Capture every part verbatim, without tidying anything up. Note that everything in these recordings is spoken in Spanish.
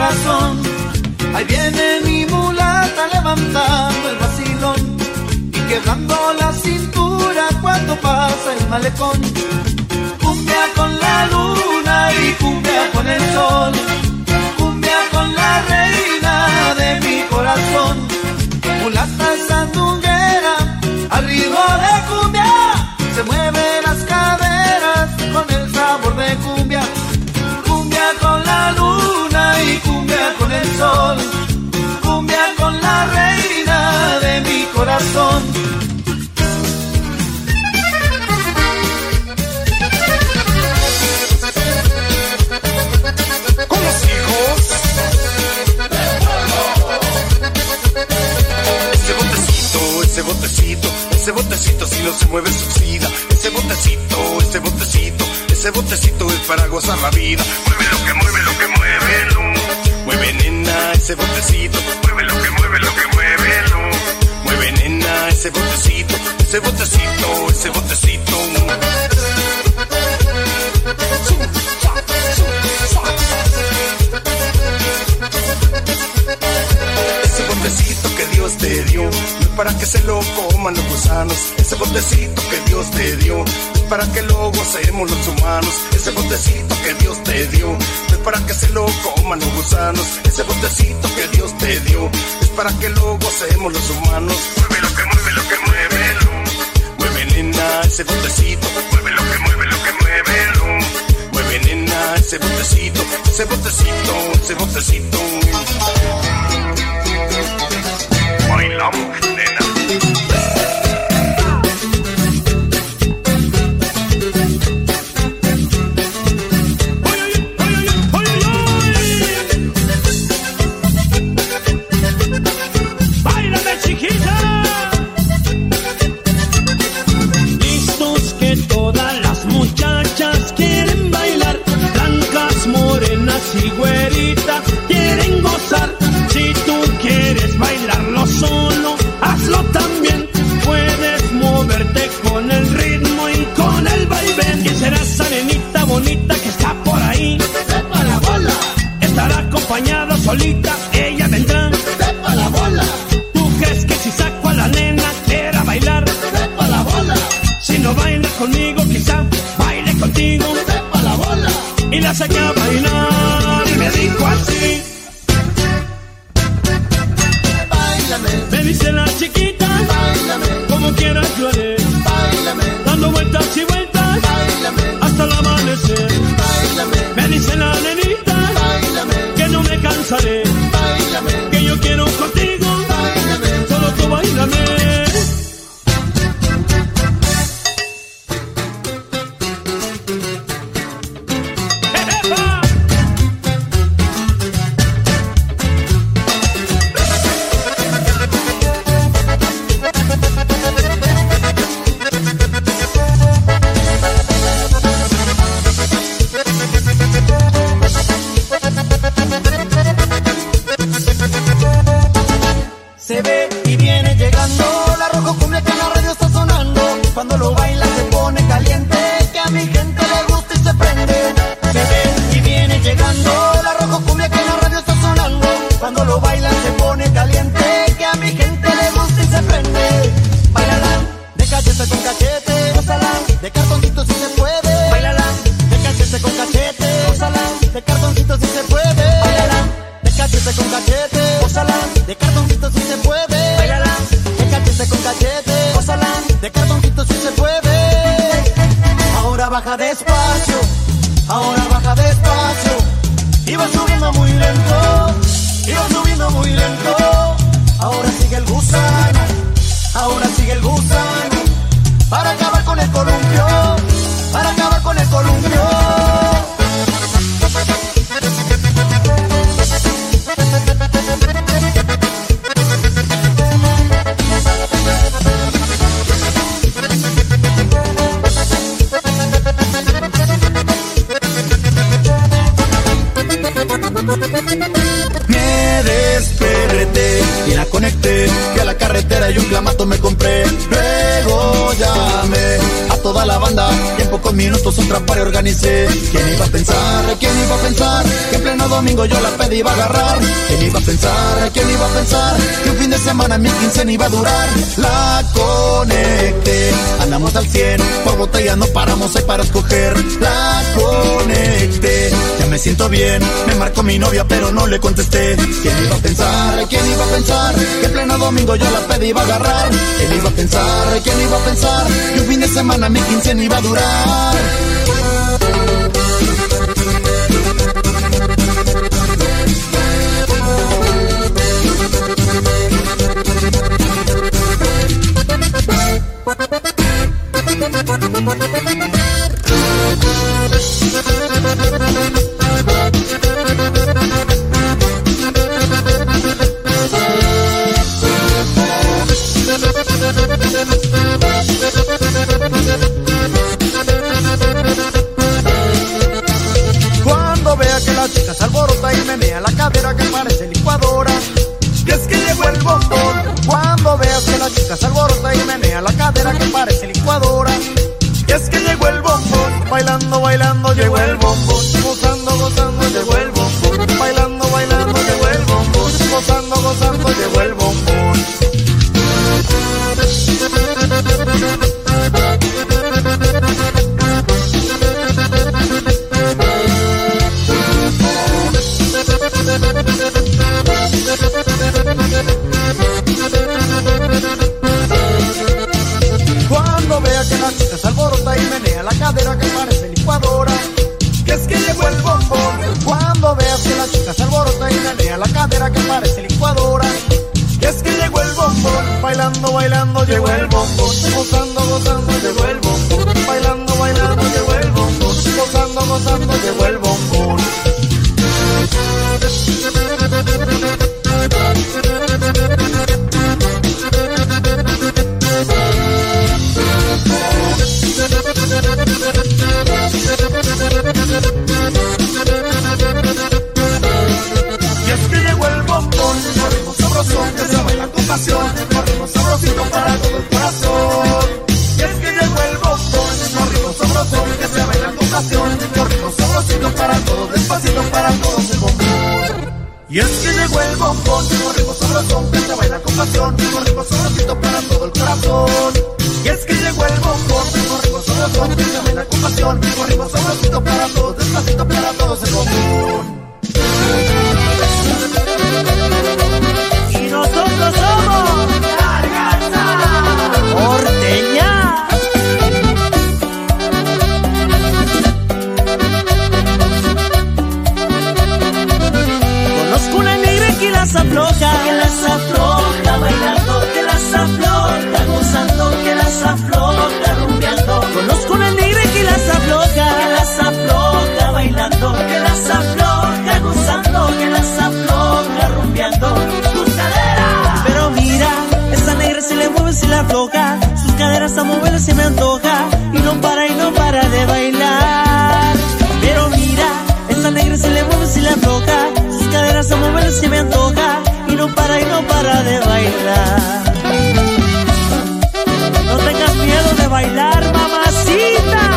corazón. Ahí viene mi mulata levantando el vacilón y quebrando la cintura cuando pasa el malecón. Cumbia con la luna y cumbia con el sol, cumbia con la reina de mi corazón. Mulata sandunguera, al ritmo de cumbia, se mueven las caderas con el sabor de cumbia. Cumbia con la luna y cumbia con el sol, cumbia con la reina de mi corazón. Con los hijos ese botecito, ese botecito, ese botecito si no se mueve se oxida. Ese botecito, ese botecito, ese botecito es para gozar la vida. Mueve lo que mueve, lo que muévelo. Mueve nena ese botecito, mueve lo que mueve, lo que muévelo. Mueve nena ese botecito, ese botecito, ese botecito. Ese botecito que Dios te dio no es para que se lo coman los gusanos. Ese botecito que Dios te dio es para que lo gocemos los humanos. Ese botecito que Dios te dio no es para que se lo coman los gusanos. Ese botecito que Dios te dio es para que lo gocemos los humanos. Mueve lo que mueve, lo que muévelo. Mueve nena ese botecito, mueve lo que mueve, lo que muévelo. Mueve nena ese botecito, ese botecito, ese botecito. Bailamos, nena. Y güeritas quieren gozar. Si tú quieres bailarlo solo, hazlo también. Puedes moverte con el ritmo y con el vaivén. ¿Quién será esa nenita bonita que está por ahí? ¡Sepa la bola! Estará acompañada solita, ella vendrá. ¡Sepa la bola! ¿Tú crees que si saco a la nena quiera bailar? ¡Sepa la bola! Si no baila conmigo, quizá baile contigo. ¡Sepa la bola! Y la saqué a bailar y me dijo así: Báilame, me dice la chiquita, báilame, como quieras yo haré, báilame, dando vueltas y vueltas, báilame, hasta el amanecer. báilame, Me dice la nenita, báilame, que no me cansaré, báilame, que yo quiero contigo, báilame, solo tú báilame. Se ve y viene llegando la rojo cumbia que en la radio está sonando. Cuando lo baila se pone caliente, que a mi gente le gusta y se prende. Se ve y viene llegando la rojo cumbia que en la radio está sonando. Cuando lo baila se pone caliente, que a mi gente le gusta y se prende. Bailalán, de cachete con cachete, gózalán, de cartoncito si se puede. Bailalán, de cachete con cachete, gózalán, de cartoncito si se puede. Bailalán, de cachete con cachete, gózalán, de cartoncito si se puede. Bailalán, de cachete con cachete, gózalán, de cartoncito si se puede. Ahora baja despacio, ahora baja despacio. Y va subiendo muy lento, y va subiendo muy lento. Ahora sigue el gusano, ahora sigue el gusano. Para acabar con el columpio, para acabar con el columpio. Me desperté y la conecté, que a la carretera y un clamato me compré. Luego llamé a toda la banda y en pocos minutos un trapario organicé. ¿Quién iba a pensar? ¿Quién iba a pensar? Que en pleno domingo yo la pedí iba a agarrar. ¿Quién iba a pensar? ¿Quién iba a pensar? Que un fin de semana mi quincena iba a durar. La conecté, andamos al cien, por botella no paramos, hay para escoger. La conecté, ya me siento bien, me marcó mi novia pero no le contesté. ¿Quién iba a pensar? ¿Quién iba a pensar? Que en pleno domingo yo la pedí iba a agarrar. ¿Quién iba a pensar? ¿Quién iba a pensar? Que un fin de semana mi quincena iba a durar. Cuando vea que la chica se alborota y menea la cadera que parece licuadora, y es que llegó el bombón. Cuando veas que la chica se alborota y menea la cadera que parece licuadora, y es que llegó el bombón. Bailando, bailando, llegó el bombón. Gozando, gozando, llegó el bombón. Bailando, bailando, llegó el bombón. Gozando, gozando, llegó el bombón. Cuando vea que la chica se alborota y menea la cadera que parece licuadora, que es que llegó el bombón. Cuando veas que la chica se alborota y menea la cadera que parece licuadora, que es que llegó el bombón. Bailando, bailando, llegó el bombón. Gozando, gozando, llegó el bombón. Bailando, bailando, llegó el bombón. Gozando, gozando, llegó el bombón. Y es que llegó el bombón, un ritmo sabrosón que se baila con pasión, un ritmo sabrosito para todo el corazón. Y es que llegó el bombón, un ritmo sabrosón que se baila con pasión, un ritmo sabrosito para todo, despacito para todos el bombón. Y es que llegó el bombón, un ritmo sabrosón que se baila con pasión, un ritmo sabrosito para todo el corazón. Y es que llegó el bombón, un ritmo sabrosón que se baila con pasión, un ritmo sabrosito para todos, despacito para todos el bombón. Y nosotros somos Gargaza Porteña. Conozco una negra que las afloja, que las afloja bailando, que las afloja gozando, que las afloja rumbeando. Conozco una negra que las afloja, que las afloja bailando, que las afloja gozando, que las afloja rumbeando sus caderas. Pero mira, esa negra se le mueve, se la afloja, sus caderas a mover se me antoja y no para y no para de bailar. Pero mira, esa negra se le mueve, se la afloja, sus caderas a mover se me antoja y no para y no para de bailar. No tengas miedo de bailar, mamacita.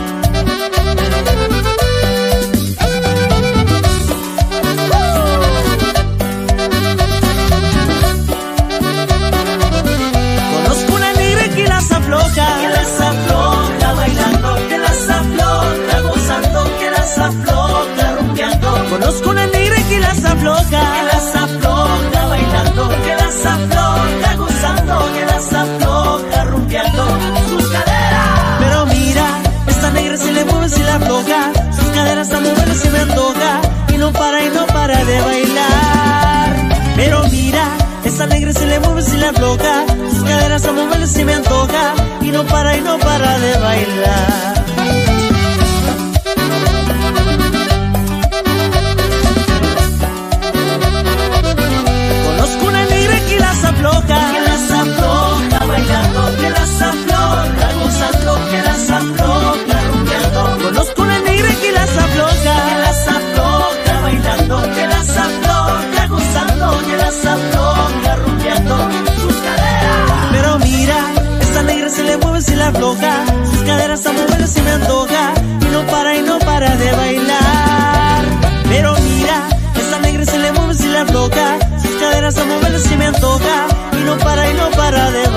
Conozco una negra que las afloja, que las afloja bailando, que las afloja gozando, que las afloja rumbeando. Conozco una negra que las afloja, que las afloja bailando, que las afloja gozando, que las afloja rumbeando sus caderas. Pero mira, esta negra se le mueve, se la afloja, sus caderas a mover se me antoja y no para y no para de bailar. Pero mira, esta negra se le mueve, se la afloja, sus caderas a mover se me antoja y no para y no para de bailar. Conozco una negra que las afloja, que las afloja bailando, que las afloja gozando, que las afloja rumbeando. Conozco una negra que las afloja, que las afloja bailando, que las afloja gozando, que las afloja rumbeando sus caderas. Pero mira, esta negra se le mueve, se la afloja, sus caderas ganas de moverlo si me antoja. Y no para, y no para de